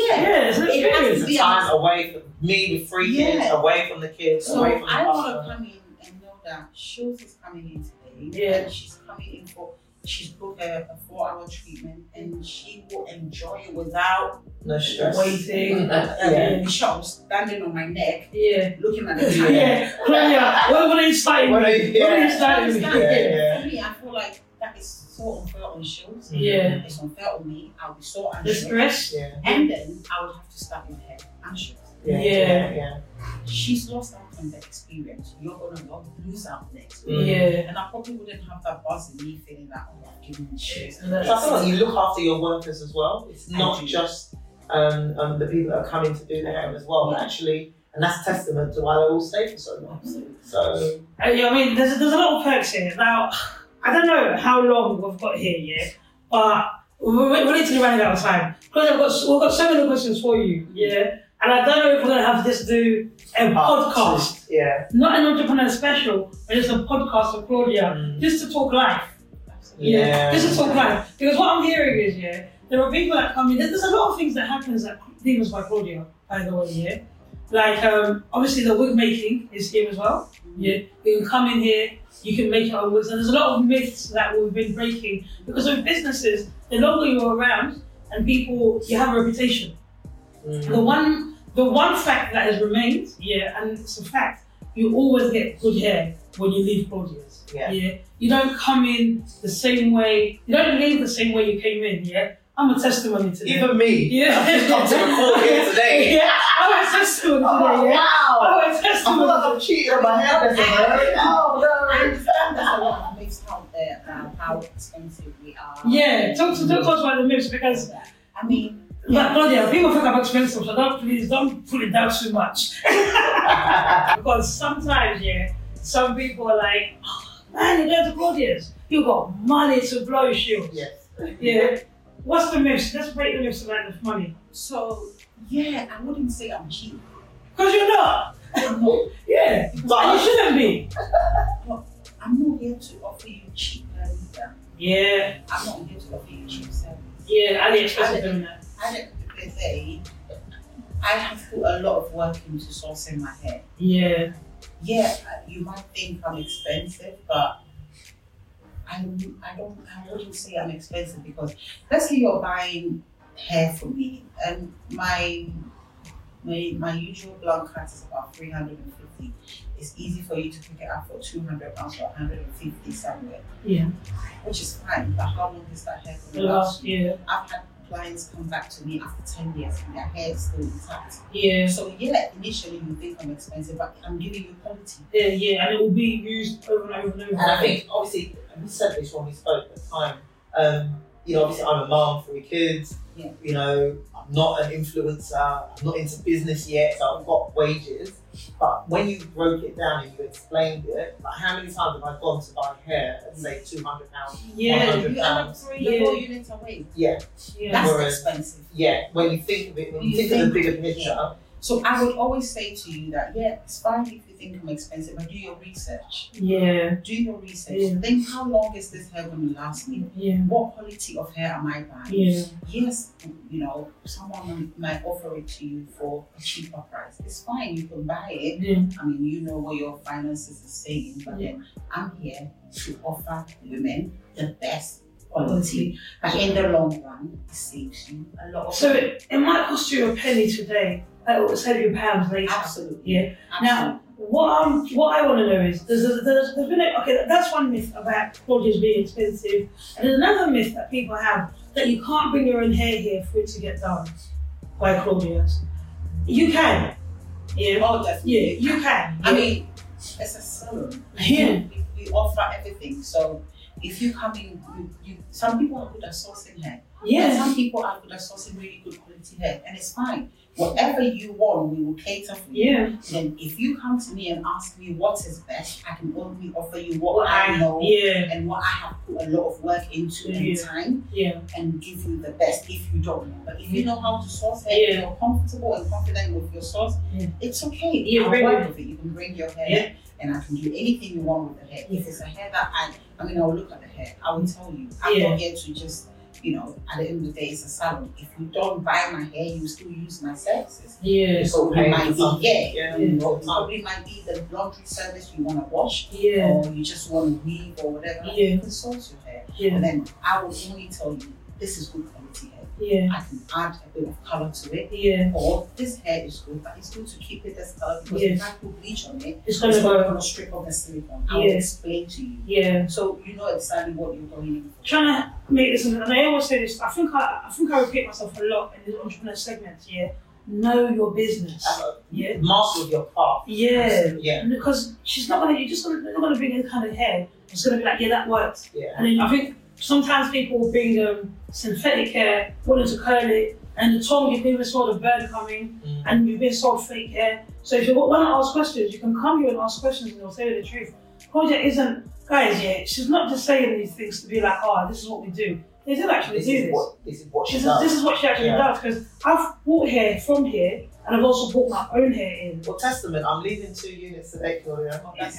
Yeah, Yeah, it's an it has experience. to The be time a- away from me with three Yeah. kids, away from the kids, So away from the I want to partner. come in and know that Shields is coming in today. Yeah. And she's coming in for, she's booked a, a four hour treatment and she will enjoy it without No stress. Waiting. Yeah. the shop standing on my neck, Yeah. looking at the Yeah. time. Yeah. Claudia, what, what are you starting What with? are you- What are you yeah. starting with? Understand? Yeah, yeah. For me, I feel like that is so unfair on Shields. Yeah. It's unfair on me. I'll be so The anxious. stress. Yeah. And then I would have to start in her anxious. Yeah. Yeah. Yeah. yeah. She's lost out on the experience. You're gonna lo- lose out on the experience. Mm. Yeah. And I probably wouldn't have that buzz in me feeling that, oh, I've given you shit. And So I that's- feel like you look after your workers as well. It's I not do. just um, um, the people that are coming to do the hair as well, but Yeah. actually, and that's testament to why they all stay for so long. Absolutely. So, Uh, yeah, I mean, there's, there's a lot of perks here. Now, I don't know how long we've got here yet, but we're, we're literally running out of time. Because I've got, we've got so many questions for you, yeah? And I don't know if we're going to have this do a podcast, yeah. not an entrepreneur special, but just a podcast with Claudia, Mm. just to talk life. Absolutely. Yeah. Just to talk life. Because what I'm hearing is, yeah, there are people that come in, there's a lot of things that happens at Demons by Claudia, by the way, yeah? Like, um, obviously the wig making is here as well. Yeah, you can come in here, you can make your own wigs, and there's a lot of myths that we've been breaking because with businesses, the longer you're around and people, you have a reputation. Mm. The one, the one fact that has remained, yeah, and it's a fact, you always get good hair when you leave Claudia's. Yeah. You don't come in the same way, you don't leave the same way you came in, yeah? I'm a testimony to that. Even me. Yeah. I've just come to record here today. Yeah, I'm a testimony Oh, today, yeah? wow. I'm a I feel testimony. like I'm cheating on my hairdresser. Oh, I no. understand there's a lot of myths out there about how expensive we are. Yeah, talk to, talk to us about the myths because I mean, But Claudia, people think I'm expensive, so don't please don't put it down too much. Because sometimes, yeah, some people are like, oh, man, you go to Claudia's, you got money to blow Shields. Yes. Yeah. What's the myths? Let's break the myths about the money. so yeah, I wouldn't say I'm cheap. Because you're not. I'm not. Yeah. But- And you shouldn't be. I'm not here to offer you cheap either. Yeah. I'm not here to offer you cheap service. Yeah, AliExpress is doing that. At the end of the day, I have put a lot of work into sourcing my hair. Yeah. Yeah, you might think I'm expensive, but I, I don't. I wouldn't say I'm expensive because let's say you're buying hair from me, and my my my usual blonde cut is about three hundred and fifty. It's easy for you to pick it up for two hundred pounds or one hundred and fifty somewhere, Yeah. which is fine. But how long is that hair The going to last last you? year. I've had clients come back to me after ten years and their hair is still intact. Yeah. So yeah, initially you think I'm expensive, but I'm giving you quality. Yeah, yeah, and it will be used over and over and over. And I think, obviously, and we said this when we spoke at the time, um, you know, obviously I'm a mum, three kids, Yeah. you know, I'm not an influencer, I'm not into business yet, so I've got wages. But when you broke it down and you explained it, like how many times have I gone to buy hair at say two hundred pounds? yeah, one hundred You end up pounds. throwing Yeah. the whole unit away. Yeah, yeah. That's Whereas- expensive. yeah. When you think of it, when you, You think, of the think- bigger picture, So I would always say to you that yeah, it's fine if you think I'm expensive, but do your research. Yeah, Do your research. Yeah. Think how long is this hair going to last me? yeah, What quality of hair am I buying? yeah, Yes, you know, someone might offer it to you for a cheaper price. It's fine, you can buy it. yeah. I mean, you know what your finances are saying, but Yeah. then I'm here to offer women the best quality. But in the long run, it saves you a lot of So money. it, it might cost you a penny today, but it will save you pounds later. Absolutely. Yeah. Now, what um, what I want to know is, there's, a, there's, there's been a, okay, that's one myth about Claudia's being expensive, and there's another myth that people have that you can't bring your own hair here for it to get done by Claudia's. You can. Yeah. Oh, definitely. Yeah, you can. I mean, it's a salon. Yeah. We, we offer everything. So if you come in, you, you some people are good at sourcing hair. And Yeah. some people are good at sourcing really good quality hair. And it's fine. Whatever you want, we will cater for you. Yeah. Then if you come to me and ask me what is best, I can only offer you what What I know Yeah. and what I have put a lot of work into Yeah. and time Yeah. and give you the best if you don't know. But if you know how to source hair, Yeah. and you're comfortable and confident with your source, Yeah. it's okay. Yeah, I'll bring work it. with it. You can bring your hair Yeah. and I can do anything you want with the hair. If it's a hair that I, I mean, I'll look at the hair. I will tell you. I'm Yeah. not here to just, you know, at the end of the day, it's a salon. If you don't buy my hair, you still use my services. Yeah. So it might be, yeah, Yeah. you know, it probably might be the laundry service you want to wash, Yeah. or you just want to weave or whatever. Yeah. You can source your hair. Yeah. And then I will only tell you, this is good quality hair. Yeah. I can add a bit of colour to it. Yeah. Or this hair is good, but it's good to keep it this colour because Yeah. if I put bleach on it, It's it's gonna not go. going to strip off the silicone. I will Yeah. explain to you. Yeah. So you know exactly what you're going in for. Trying to make this, and I always say this. I think I, I think I repeat myself a lot in the entrepreneur segments. Yeah. Know your business. Have a Yeah. master of your craft. Yeah. Yeah. Because she's not gonna. You're just gonna. They're not gonna bring any kind of hair. It's gonna be like, yeah, that worked. Yeah. And then I think sometimes people will bring um, synthetic hair, wanting to curl it, and the tongue, you've even saw the bird coming, Mm. and you've been sold fake hair. So if you want to ask questions, you can come here and ask questions and they'll tell you the truth. Claudia isn't, guys, yeah, she's not just saying these things to be like, oh, this is what we do. They do actually This do is this. what this is what she This is, does. this is what she actually Yeah. does, because I've bought hair from here, and I've also bought my own hair in. Well, testament. I'm leaving two units today, Claudia. Oh, that's-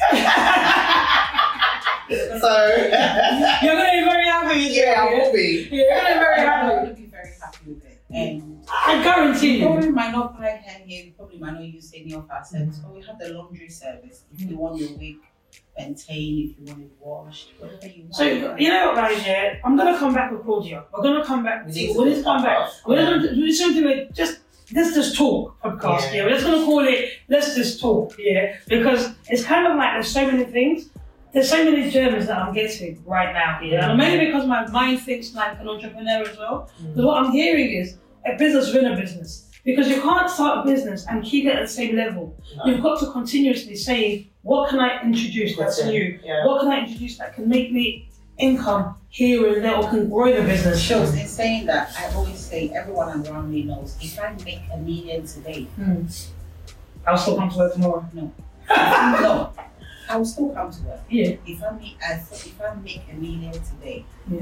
So You're going to be very happy with yeah, I it. will be. Yeah, you're going to be very I'm happy. going to be very happy with it. And I guarantee you you. probably might not buy hair here, you probably might not use any of our services, but we have the laundry service. If you want your wig maintained, if you want it washed, whatever you want. So, you know what, guys, yeah? I'm going to come back with Claudia. We're going to come back. We to, need to we're going to come back. We're Yeah. going to do something like just, let's just talk podcast, yeah? Yeah. We're just going to call it, let's just talk, yeah? Because it's kind of like there's so many things. There's so many gems that I'm getting right now here. And mainly because my mind thinks like an entrepreneur as well. Because what I'm hearing is a business within a business. Because you can't start a business and keep it at the same level. No. You've got to continuously say, what can I introduce that's That's it. new? Yeah. What can I introduce that can make me income here and there or can grow the business? shows in saying that, I always say everyone around me knows if I make a million today, Hmm. I'll still come to work tomorrow. no, I will still come to work. Yeah. If I make, I thought if I make a million today, Yeah.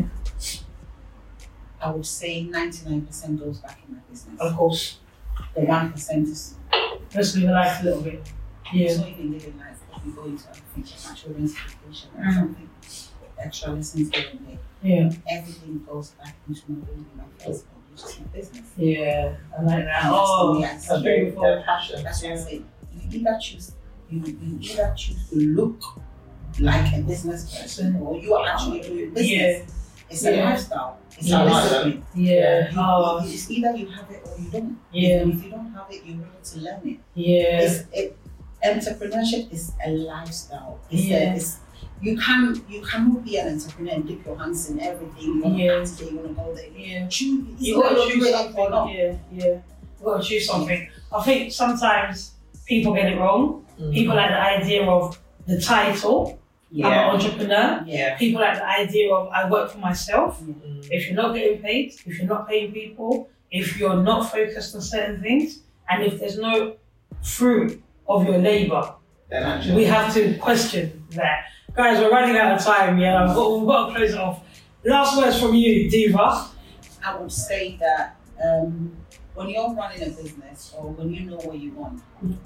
I would say ninety-nine percent goes back in my business. Of course. The one percent is Let's live life a little bit. it's Yeah. not even living life. If we go into other things, like children's education or Mm. something, extra lessons here and there, Yeah. everything goes back into my building, my first one, which is my business. Yeah. I like that. And that's the Oh, way I that's see it. beautiful. Their passion. That's what I Yeah. say. You either choose, you, you either choose to look like a business person, or you are actually doing business. Yeah. It's a Yeah. lifestyle. It's Yeah. a discipline. Yeah. You- Oh, It's either you have it or you don't. yeah. And if you don't have it, you need to learn it. Yeah. It's, it entrepreneurship is a lifestyle. It's Yeah. a, it's, you can you cannot be an entrepreneur and dip your hands in everything. You want Yeah. to today, you want to go there. Yeah. Choose. It's You not gotta your choose way something. or not. Yeah, yeah. You gotta choose something. I think sometimes people get it wrong. Mm. People like the idea of the title. I'm Yeah. an entrepreneur. Yeah. People like the idea of I work for myself. Mm. If you're not getting paid, if you're not paying people, if you're not focused on certain things, and if there's no fruit of your labor, Then actually. we have to question that. Guys, we're running out of time, yeah. I've got, we've got to close it off. Last words from you, Diva. I would say that um, when you're running a business or when you know what you want,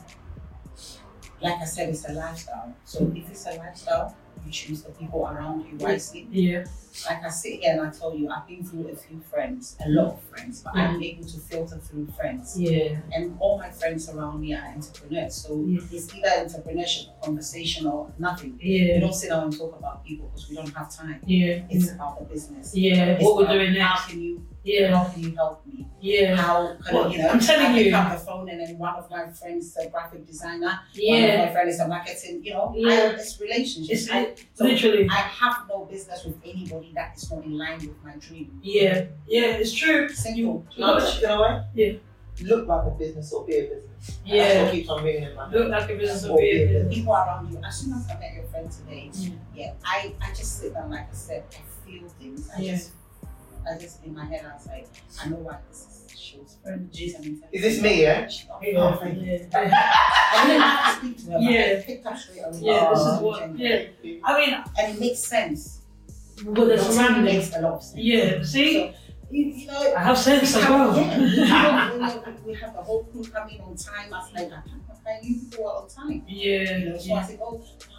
like I said, it's a lifestyle. So if it's a lifestyle, you choose the people around you wisely. Yeah. Like I sit here and I tell you, I've been through a few friends, a lot of friends, but I'm able to filter through friends. Yeah. And all my friends around me are entrepreneurs. So Yeah. it's either entrepreneurship, conversation, or nothing. We Yeah. don't sit down and talk about people because we don't have time. Yeah. It's about the business. Yeah. It's What we're about doing How next. can you? Yeah. How can you help me? Yeah. How can Well, I, you know? I'm telling I pick you. up the phone and then one of my friends is a graphic designer. One of Yeah. my friends is a marketing. You know, Yeah. I, it's relationships. It's I, so literally. I have no business with anybody that is not in line with my dream. Yeah. Yeah. It's true. Simple. You, You know what? You know what? Yeah. Look like a business or be a business. And That's yeah. what keeps on ringing in my head. Look like a business Or of be a being. business. People around you. As soon as I met your friend today, Yeah. yeah, I, I just sit down, like I said, I feel things. I Yeah. just, I just in my head, I was like, I know why this is shows friend. Is this me, yeah? Oh, Yeah. thank you. Yeah. I didn't have to speak to her. But Yeah. I picked up straight away. Yeah, this is Oh, what. gender. Yeah. I mean, And it makes sense. with the Your team surroundings. makes a lot of sense. Yeah. See, So, you, you know, I have sense as well. Yeah, you know, you know, we have the whole crew coming on time. I was like, I can't find you people are on time. Yeah. You know, so I Yeah. said, oh,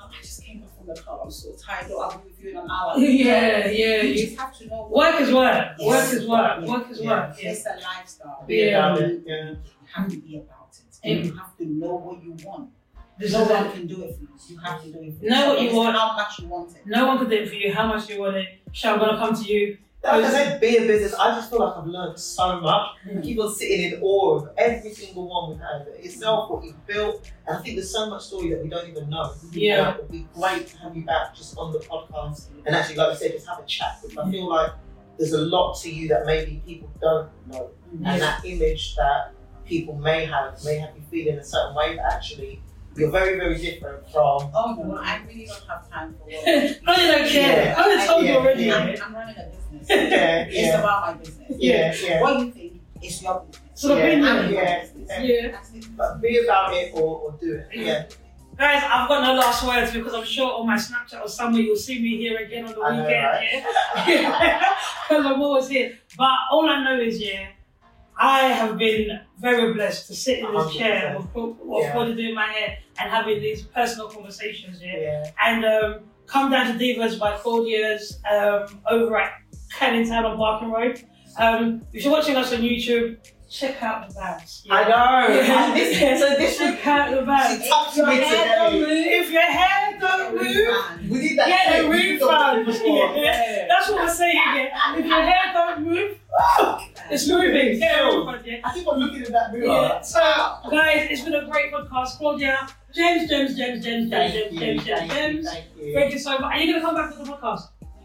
I just came back from the club, I'm so tired, I'll be with you in an hour. Yeah, yeah. You You, just have to know work is work. Yes. Work is work. Yeah. Work is Yeah. work. Yeah. It's a lifestyle. Be Yeah. about it. Yeah. You have to be about it. And you have to know what you want. This No is one it. can do it for you. You have to do it for Know what you It's want. how much you want it. No one can do it for you. How much you want it? Shall I'm gonna come to you. Like I said, be a business. I just feel like I've learned so much. Mm. Keep on sitting in awe of every single one we've had. Yourself, what you've built, and I think there's so much story that we don't even know. Yeah. And it would be great to have you back just on the podcast and actually, like I said, just have a chat. Because I feel like there's a lot to you that maybe people don't know, Yeah. and that image that people may have may have you feeling a certain way, but actually you're very, very different from. Oh no, I really don't have time for work. I don't care. Yeah. I already told you Yeah, already. yeah. I'm, I'm running a business. Yeah, It's yeah, about my business. yeah, yeah. What you think is your business. So the Yeah. opinion. I'm Yeah. my business. Yeah. That's it. But be about it or, or do it. Yeah. Guys, I've got no last words because I'm sure on my Snapchat or somewhere you'll see me here again on the I know, weekend, right? yeah? Because I'm always here. But all I know is, yeah, I have been very blessed to sit in this chair with what Yeah. Claudia doing my hair and having these personal conversations, yeah? Yeah. And um, come down to Divas by Claudia's um, over at Canning Town on Barking Road. Um, if you're watching us on YouTube, check out the bags. yeah? I know. Yeah. And this, so this Check out the bags. She touched me If your hair don't today. move- If your hair don't move, We did that. get a thing. We did that refund. before. Yeah. That's what we're saying here. If your hair don't move, it's moving. Get a refund, yeah. I keep on looking at that mirror. Yeah. So, guys, it's been a great podcast. Claudia, James, James, James, James, James, Thank James, you. James, James, Thank you. James. Thank you. Thank you so much. Are you going to come back to the podcast?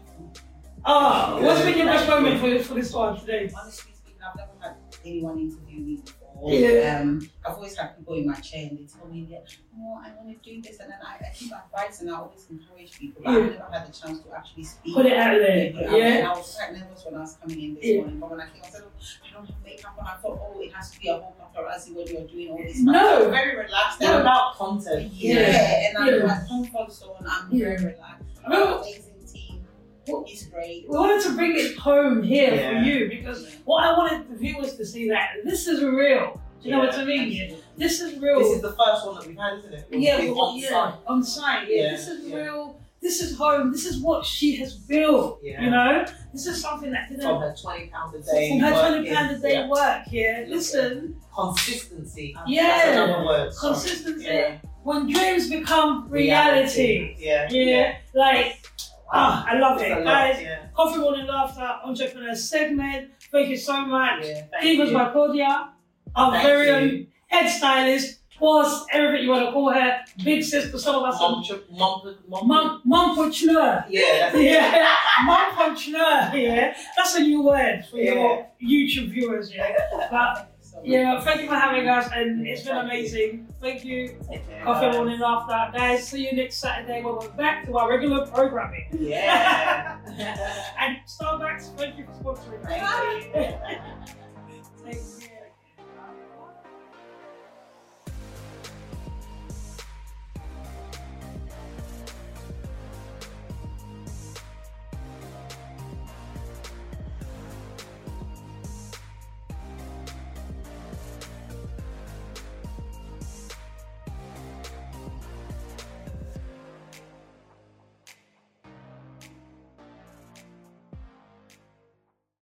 Oh, what's been your best moment for, for this one today? Honestly speaking, I've never had anyone interview me before. Yeah. Um, I've always had people in my chair and they tell me that, oh, I want to do this, and then I, I keep advising, I always encourage people, but Yeah. I've never had the chance to actually speak. Put it out there. Put it out there. Yeah. And I was quite nervous when I was coming in this Yeah. morning, but when I came, I said, oh, I don't have makeup on. I thought, oh, it has to be a whole paparazzi when you're doing all this. No. But I'm very relaxed. It's and about content. Yeah, Yeah. and I'm Yeah. in my comfort zone. I'm Yeah. very relaxed. I'm No. an amazing team. It's great. We wanted to bring it home here Yeah. for you because what I wanted the viewers to see that this is real. Do you know Yeah. what I mean? Yeah. This is real. This is the first one that we've had, isn't it? yeah, We've well, on yeah, site. on site. Yeah. Yeah, This is yeah. real. This is home. This is what she has built. Yeah. You know, this is something that didn't. From her twenty pounds a day. From her twenty working. pound a day Yeah. work. Yeah. Listen, Consistency. Yeah. That's another word. sorry. consistency. Yeah. When dreams become reality. Yeah. Yeah. Like, ah, I love It's it, a lot, guys. Yeah. Coffee Morning Laughter Entrepreneur segment. Thank you so much. Yeah. Thank Divas you. by Claudia, our Thank very you. own head stylist, boss, everything you want to call her, big sister, some of us. Mom, mom, mom, Mom, mompreneur. Yeah. That's Yeah, mompreneur. Yeah, that's a new word for your YouTube viewers. Yeah, but So yeah, thank you for having us, and it's been amazing. Thank you, Coffee Morning Laughter, guys. See you next Saturday when we're back to our regular programming. Yeah. And Starbucks, thank you for sponsoring. Thank you. Take care.